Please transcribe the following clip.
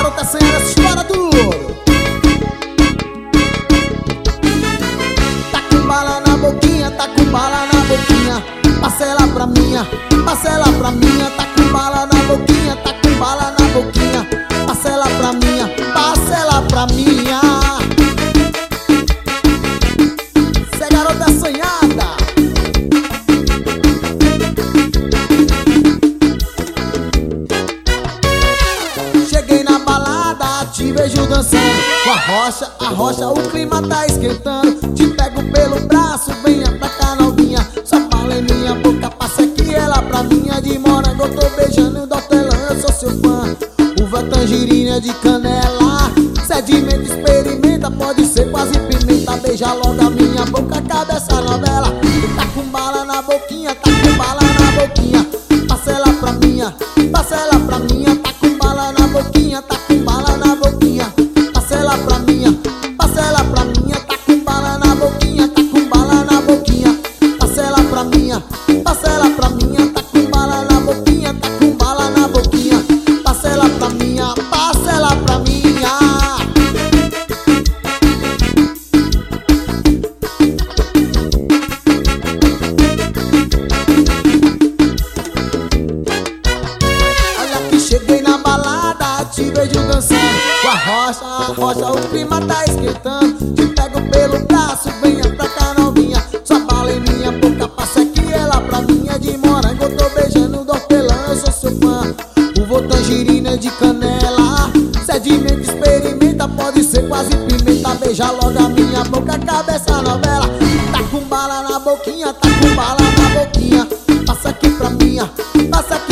garota assanhada, essa história do ouro. Tá com bala na boquinha, tá com bala na boquinha. Parcela pra minha, parcela pra minha. Tá com bala na boquinha, tá com bala na boquinha. Parcela pra minha, parcela pra minha. Cê é garota assanhada. Cheguei na balada, te vejo dançando com a rocha, o clima tá esquentando. Te pego pelo braço, venha pra cá novinha. Só fala em minha boca, passa aqui ela pra minha. De morango eu tô beijando do hortelã, eu sou seu fã. Uva, tangerina de canela. Sedimento, experimenta, pode ser quase pimenta. Beija logo a minha boca, cabe essa novela. Tá com bala na boquinha, tá com bala na boquinha. Parcela pra minha, parcela pra minha. Tá com bala na boquinha, tá com bala na boquinha. Parcela pra minha, parcela pra minha. Tá com bala na boquinha, tá com bala na boquinha. Parcela pra minha, parcela pra minha. Tá com bala na boquinha, tá com bala na boquinha. Parcela pra minha, parcela pra minha. Cheguei na balada, te vejo dançando com a rocha, o clima tá esquentando. Te pego pelo braço, venha pra cá novinha. Só bala em minha boca, passa aqui ela pra minha. De morango eu tô beijando do hortelã, eu sou seu fã. Uva, tangerina de canela. Sedimento, experimenta, pode ser quase pimenta. Beija logo a minha boca, cabe essa novela. Tá com bala na boquinha, tá com bala na boquinha. Passa aqui pra minha, passa aqui